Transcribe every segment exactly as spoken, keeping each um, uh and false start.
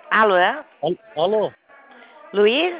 Alô? Al- Alô? Luiz?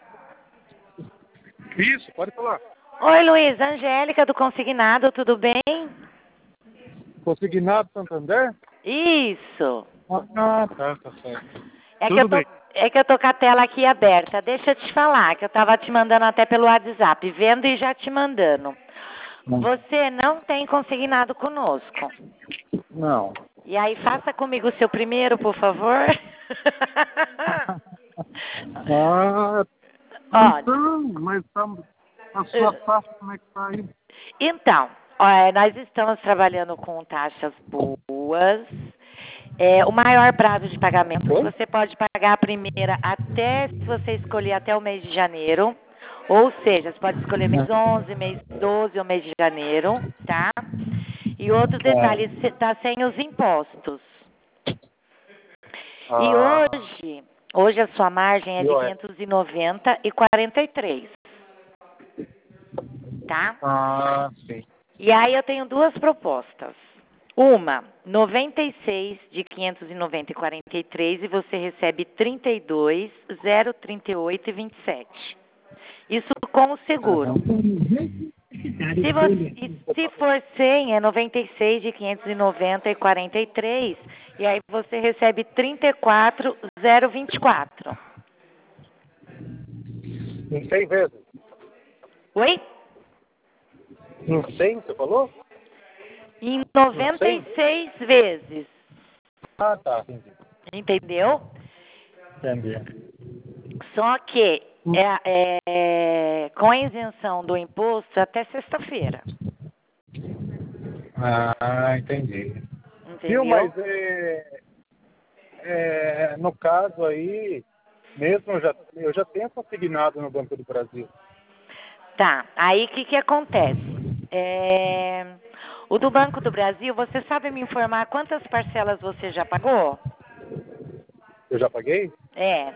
Isso, pode falar. Oi, Luiz. Angélica do Consignado, tudo bem? Consignado Santander? Isso. Ah, tá, tá certo. É que, eu Tudo tô, bem. é que eu tô com a tela aqui aberta. Deixa eu te falar, que eu tava te mandando até pelo WhatsApp, vendo e já te mandando. Você não tem consignado conosco. Não. E aí, faça comigo o seu primeiro, por favor. Ah, Olha, então, mas tá, a sua taxa como é que tá aí? então, ó, nós estamos trabalhando com taxas boas. É, o maior prazo de pagamento, Oi? você pode pagar a primeira até, se você escolher, até o mês de janeiro. Ou seja, você pode escolher mês onze, mês doze ou mês de janeiro, tá? E outro detalhe, É. você tá sem os impostos. E Ah, hoje, hoje a sua margem é e de olha. quinhentos e noventa e quarenta e três, tá? Ah, sim. E aí eu tenho duas propostas. Uma, noventa e seis de quinhentos e noventa e quarenta e três e você recebe trinta e dois, zero trinta e oito e vinte e sete. Isso com o seguro. Se, você, e se for cem, é noventa e seis de quinhentos e noventa e quarenta e três e aí você recebe trinta e quatro, zero vinte e quatro. Em cem vezes? Oi? Em cem, você falou? Em Em noventa e cem? seis vezes. Ah, tá, entendi. Entendeu? Entendi. Só que é, é, com a isenção do imposto até sexta-feira. Ah, entendi. Viu, Entendeu? mas é, é, no caso aí, mesmo eu já, eu já tenho consignado no Banco do Brasil. Tá. Aí o que, que acontece? É, o do Banco do Brasil, você sabe me informar quantas parcelas você já pagou? Eu já paguei? É.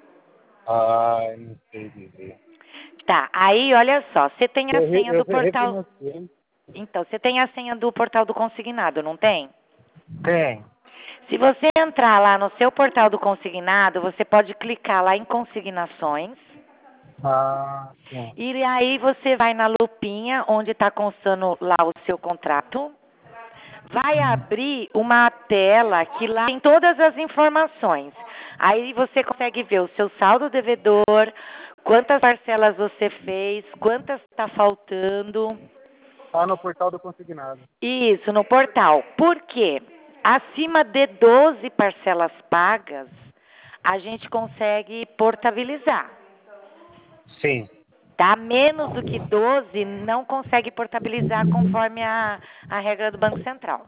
Ah, não sei dizer. Tá. Aí, olha só, você tem a Eu, re- senha eu do re- portal. refinanciei. Então, você tem a senha do portal do consignado, não tem? Tem. Se você entrar lá no seu portal do consignado, você pode clicar lá em consignações. Ah, sim. E aí você vai na lupinha onde está constando lá o seu contrato. Vai abrir uma tela que lá tem todas as informações. Aí você consegue ver o seu saldo devedor, quantas parcelas você fez, quantas está faltando. Ah, no portal do consignado. Isso, no portal. Por quê? Acima de doze parcelas pagas, a gente consegue portabilizar. Sim. Tá? Menos do que doze não consegue portabilizar conforme a, a regra do Banco Central.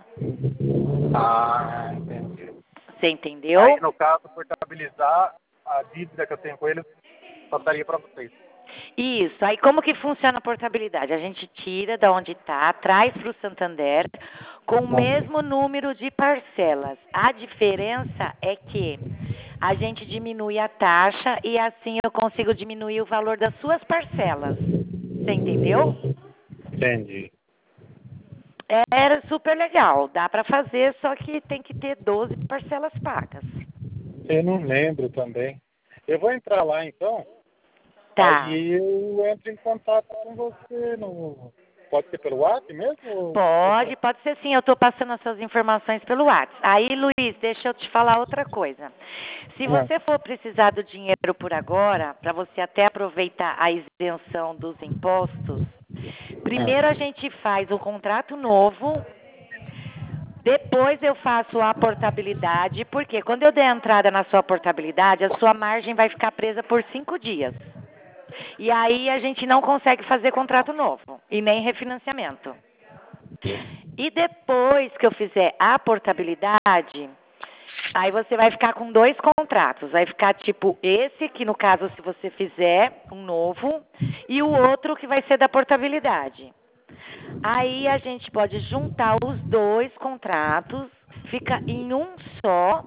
Ah, entendi. Você Aí, entendeu? no caso, portabilizar a dívida que eu tenho com ele, passaria para vocês. Isso. Aí como que funciona a portabilidade? A gente tira da onde está, traz para o Santander com o mesmo número de parcelas. A diferença é que a gente diminui a taxa e assim eu consigo diminuir o valor das suas parcelas. Você entendeu? Entendi. Era super legal, dá para fazer, só que tem que ter doze parcelas pagas. Eu não lembro também. Eu vou entrar lá, então. Tá. Aí eu entro em contato com você. No... Pode ser pelo WhatsApp mesmo? Ou... Pode, pode ser sim, eu estou passando as suas informações pelo WhatsApp. Aí, Luiz, deixa eu te falar outra coisa. Se Não. você for precisar do dinheiro por agora, para você até aproveitar a isenção dos impostos, primeiro a gente faz um contrato novo, depois eu faço a portabilidade, porque quando eu der a entrada na sua portabilidade, a sua margem vai ficar presa por cinco dias. E aí a gente não consegue fazer contrato novo e nem refinanciamento. E depois que eu fizer a portabilidade, aí você vai ficar com dois contratos. Vai ficar tipo esse, que no caso se você fizer um novo, e o outro que vai ser da portabilidade. Aí a gente pode juntar os dois contratos, fica em um só.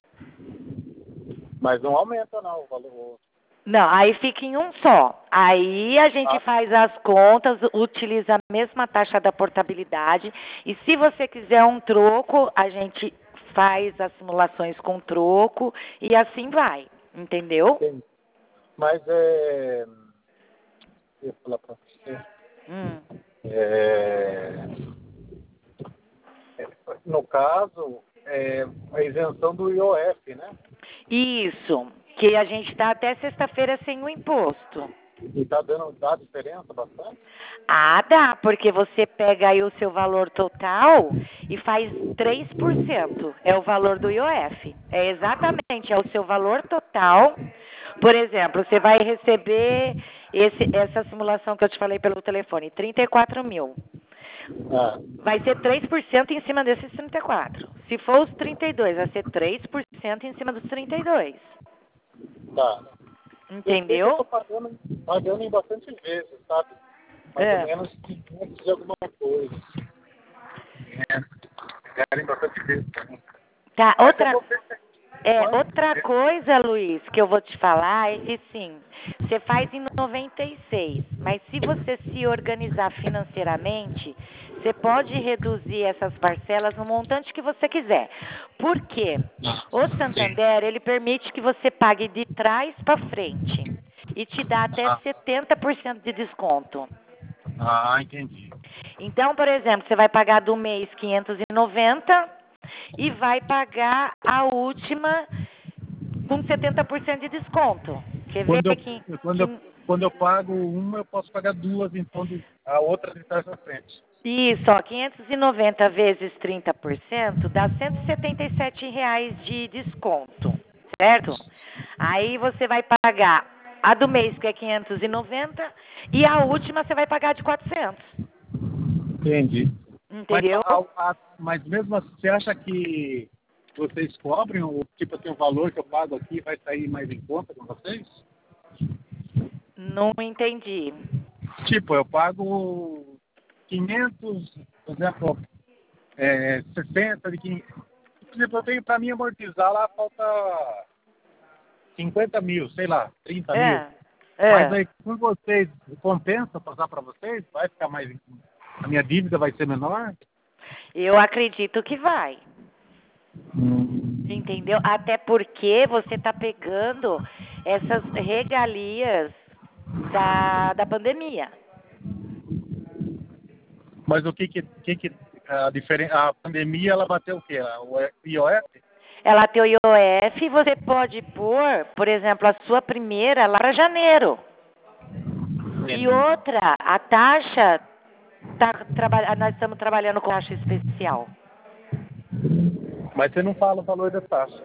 Mas não aumenta, não, o valor. Não, aí fica em um só. Aí a gente Ah, faz as contas, utiliza a mesma taxa da portabilidade. E se você quiser um troco, a gente faz as simulações com troco e assim vai, entendeu? Sim. Mas é... Eu ia falar para você. Hum. É... No caso, é a isenção do I O F, né? Isso, que a gente está até sexta-feira sem o imposto. E tá dando, dá diferença bastante? Ah, dá, porque você pega aí o seu valor total e faz três por cento. É o valor do I O F. É exatamente, é o seu valor total. Por exemplo, você vai receber esse, essa simulação que eu te falei pelo telefone, trinta e quatro mil. Ah, Vai ser três por cento em cima desses trinta e quatro. Se for os trinta e dois, vai ser três por cento em cima dos trinta e dois. tá. Eu sei que eu tô Entendeu? pagando, pagando em bastante vezes, sabe? Mais ou É. menos quinhentos de alguma coisa. É, querem bastante vezes também. Tá, Mas eu outra, vou ver se é, pode. outra coisa, Luiz, que eu vou te falar é que sim, você faz em noventa e seis, mas se você se organizar financeiramente, você pode reduzir essas parcelas no montante que você quiser. Por quê? O Sim. Santander, ele permite que você pague de trás para frente e te dá até Ah, setenta por cento de desconto. ah, entendi. Então, por exemplo, você vai pagar do mês quinhentos e noventa e vai pagar a última com setenta por cento de desconto. Quer ver Quando eu, que, quando eu, que quando eu pago uma, eu posso pagar duas, então de- a outra de trás pra frente. isso, ó, quinhentos e noventa vezes trinta por cento dá cento e setenta e sete reais de desconto, certo? Aí você vai pagar a do mês que é quinhentos e noventa e a última você vai pagar de quatrocentos. Entendi. Mas, Entendeu? a, a, mas mesmo assim, você acha que vocês cobrem, o tipo assim, o valor que eu pago aqui vai sair mais em conta com vocês? Não entendi. Tipo, eu pago quinhentos, por exemplo, é, sessenta de quinhentos. Por exemplo, eu tenho para mim amortizar lá, falta cinquenta mil, sei lá, trinta mil. É, Mas é. aí, com vocês, compensa passar para vocês? Vai ficar mais. A minha dívida vai ser menor? Eu acredito que vai. Hum. Entendeu? Até porque você está pegando essas regalias da, da pandemia. Mas o que que, que, que a, diferen... a pandemia, ela bateu o quê? O I O F? Ela tem o I O F, você pode pôr, por exemplo, a sua primeira lá para janeiro. E outra, a taxa, tá, traba, nós estamos trabalhando com taxa especial. Mas você não fala o valor da taxa.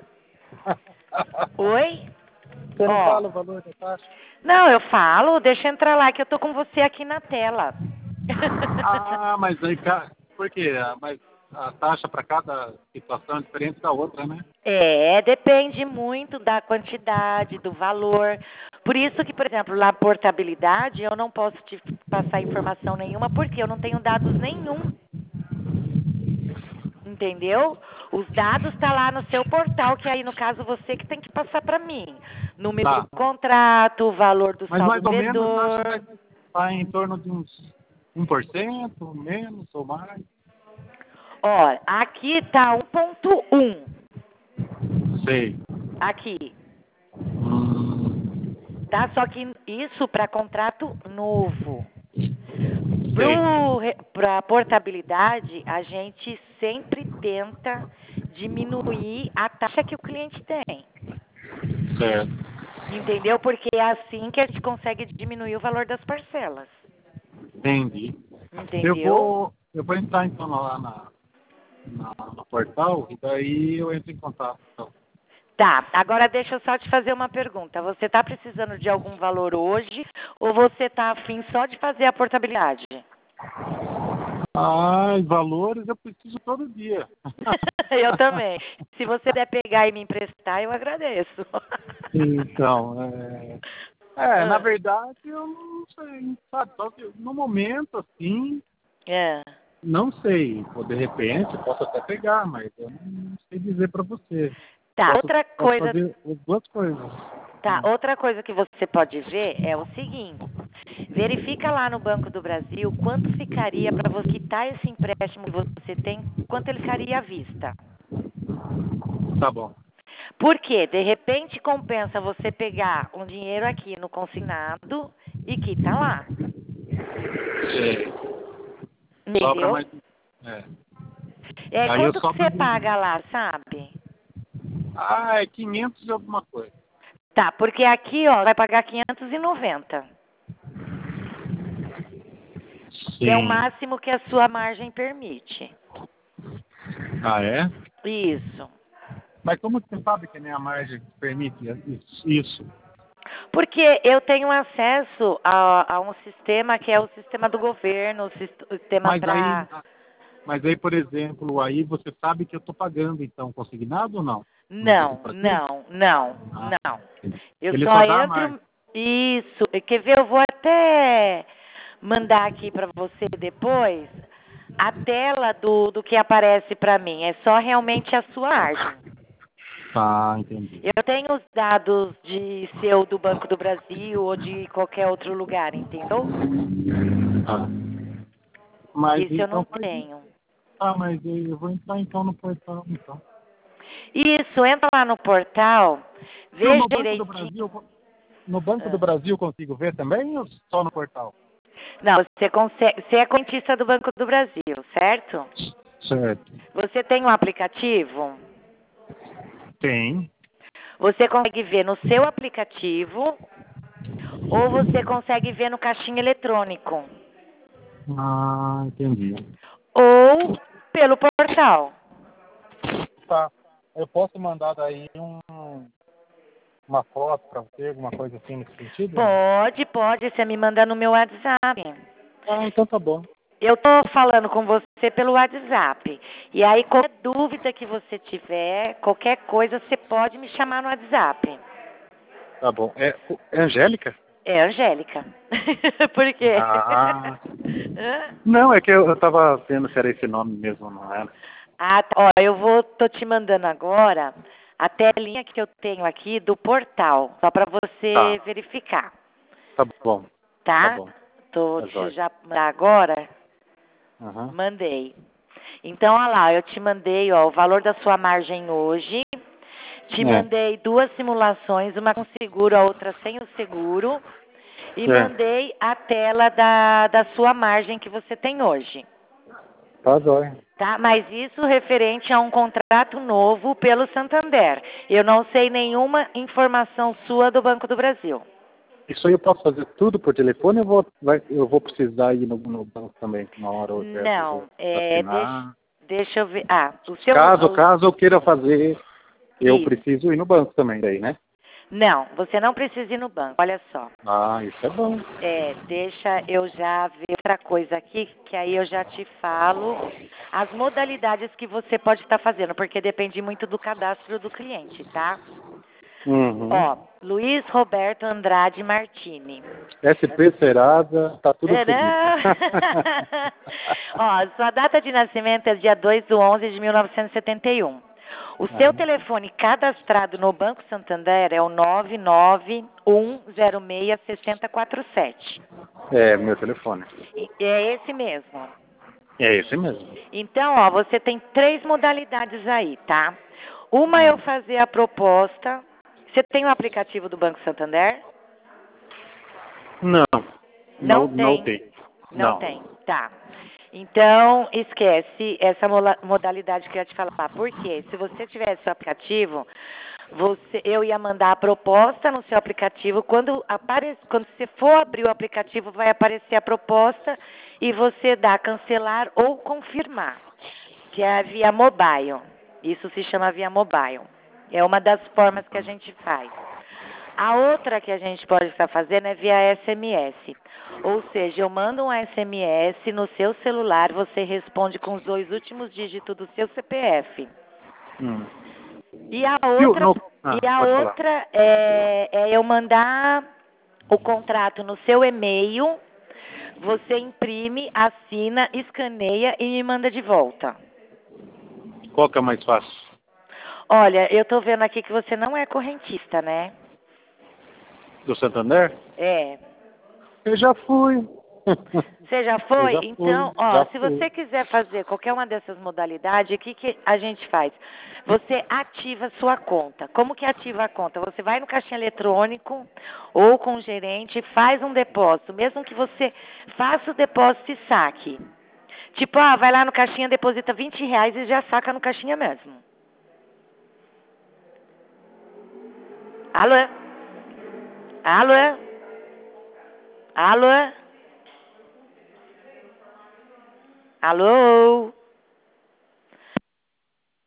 Oi? Você não Ó. fala o valor da taxa? Não, eu falo, deixa eu entrar lá que eu tô com você aqui na tela. Ah, mas aí, ca- por quê? Ah, Mas a taxa para cada situação é diferente da outra, né? É, depende muito da quantidade, do valor. Por isso que, por exemplo, na portabilidade, eu não posso te passar informação nenhuma, porque eu não tenho dados nenhum. Entendeu? Os dados estão tá lá no seu portal, que aí, no caso, você que tem que passar para mim. Número Tá. do contrato, o valor do Mas saldo mais ou menos a taxa vai vendedor. estar em torno de uns um por cento, menos ou mais. Ó, aqui tá um ponto um. Sei. Aqui. Hum, Tá? Só que isso para contrato novo. sei. Para a portabilidade, a gente sempre tenta diminuir a taxa que o cliente tem. Certo. Entendeu? Porque é assim que a gente consegue diminuir o valor das parcelas. Entendi. Eu Entendeu? vou, eu vou entrar então lá na, na, no portal e daí eu entro em contato. Então. Tá, agora deixa eu só te fazer uma pergunta. Você está precisando de algum valor hoje ou você está afim só de fazer a portabilidade? Ah, e valores eu preciso todo dia. Eu também. Se você puder pegar e me emprestar, eu agradeço. Então, é, é, na Ah, verdade eu não sei, sabe? Só que no momento, assim, é. não sei. Ou de repente eu posso até pegar, mas eu não sei dizer para você. Tá, Posso, outra posso coisa, fazer as duas coisas. tá, outra coisa que você pode ver é o seguinte: verifica lá no Banco do Brasil quanto ficaria para você quitar esse empréstimo que você tem, quanto ele ficaria à vista. Tá bom. Porque, de repente, compensa você pegar um dinheiro aqui no consignado e quitar lá. Sei. Sobra Entendeu? mais. É. É, Aí eu quanto que sobro você de... paga lá, sabe? Ah, é quinhentos e alguma coisa. Tá, porque aqui, ó, vai pagar quinhentos e noventa. Que é o Sim. máximo que a sua margem permite. Ah, é? Isso. Mas como você sabe que a minha margem permite isso? isso? Porque eu tenho acesso a, a um sistema que é o sistema do governo, o sis- o sistema Mas aí, para... mas aí, por exemplo, aí você sabe que eu estou pagando, então, consignado ou não? No banco Não, do Brasil? não, não, Ah, não. Eu ele só só dá mais. entro... Isso. Quer ver? Eu vou até mandar aqui para você depois a tela do, do que aparece para mim. É só realmente a sua margem. Tá, entendi. Eu tenho os dados de seu do Banco do Brasil ou de qualquer outro lugar, entendeu? Tá. Mas Isso eu não então faz isso. tenho. Ah, mas eu vou entrar então no portal, então. Isso, entra lá no portal, Eu, veja no Banco do direitinho. Brasil, no Banco do Ah. Brasil consigo ver também ou só no portal? Não, você consegue, você é contista do Banco do Brasil, certo? Certo. Você tem um aplicativo? Tem. Você consegue ver no seu aplicativo ou você consegue ver no caixinha eletrônico Ah, entendi. ou pelo portal. Tá. Eu posso mandar daí um, uma foto para você, alguma coisa assim nesse sentido? Não? Pode, pode, você me manda no meu WhatsApp. Ah, então tá bom. Eu tô falando com você pelo WhatsApp. E aí, qualquer dúvida que você tiver, qualquer coisa, você pode me chamar no WhatsApp. Tá bom. É, é Angélica? É Angélica. Por quê? Ah. Hã? Não, é que eu, eu tava vendo se era esse nome mesmo, não era? Ah, tá. Ó, eu vou, tô te mandando agora a telinha que eu tenho aqui do portal, só para Tá. você verificar, Tá bom. Tá tá? bom. Tô Tá te jóia. já mandar agora. Aham. Mandei. Então, olha lá, eu te mandei, ó, o valor da sua margem hoje. Te É. mandei duas simulações, uma com seguro, a outra sem o seguro. E É. mandei a tela da, da sua margem que você tem hoje. Tá jóia. Tá? Mas isso referente a um contrato novo pelo Santander. Eu não sei nenhuma informação sua do Banco do Brasil. Isso aí eu posso fazer tudo por telefone ou eu vou, vai, eu vou precisar ir no, no banco também, uma hora ou outra, eu Não, vou é, deixa, assinar? deixa eu ver. Ah, o seu. Caso, O, caso eu queira fazer, eu isso. preciso ir no banco também daí, né? Não, você não precisa ir no banco. Olha só. Ah, isso é bom. É, deixa eu já ver outra coisa aqui, que aí eu já te falo as modalidades que você pode estar fazendo, porque depende muito do cadastro do cliente, tá? Uhum. Ó, Luiz Roberto Andrade Martini. S P Serasa, tá tudo É, feliz. não? Ó, sua data de nascimento é dia dois de onze de mil novecentos e setenta e um. O seu Aham. telefone cadastrado no Banco Santander é o nove nove um zero seis, seis zero quatro sete. É, meu telefone. E- É esse mesmo. É esse mesmo. Então, ó, você tem três modalidades aí, tá? Uma é eu Hum. fazer a proposta. Você tem o aplicativo do Banco Santander? Não, Não não, não tem. tem. Não Não. tem. Tá. Então, esquece essa mola- modalidade que eu ia te falar. Por quê? Se você tivesse o aplicativo, você, eu ia mandar a proposta no seu aplicativo. Quando, apare, quando você for abrir o aplicativo, vai aparecer a proposta e você dá cancelar ou confirmar, que é via mobile. Isso se chama via mobile. É uma das formas que a gente faz. A outra que a gente pode estar fazendo é via S M S. Ou seja, eu mando um S M S no seu celular, você responde com os dois últimos dígitos do seu C P F. Hum. E a E o- outra, no... Ah, e a pode falar. outra é, é eu mandar o contrato no seu e-mail, você imprime, assina, escaneia e me manda de volta. Qual que é mais fácil? Olha, eu tô vendo aqui que você não é correntista, né? Do Santander? É. Eu já fui. Você já foi? Eu já fui, Então, ó, já se fui. você quiser fazer qualquer uma dessas modalidades, o que, que a gente faz? Você ativa a sua conta. Como que ativa a conta? Você vai no caixinha eletrônico ou com o gerente, faz um depósito, mesmo que você faça o depósito e saque. Tipo, ah, vai lá no caixinha, deposita vinte reais e já saca no caixinha mesmo. Alô? Alô? Alô? Alô?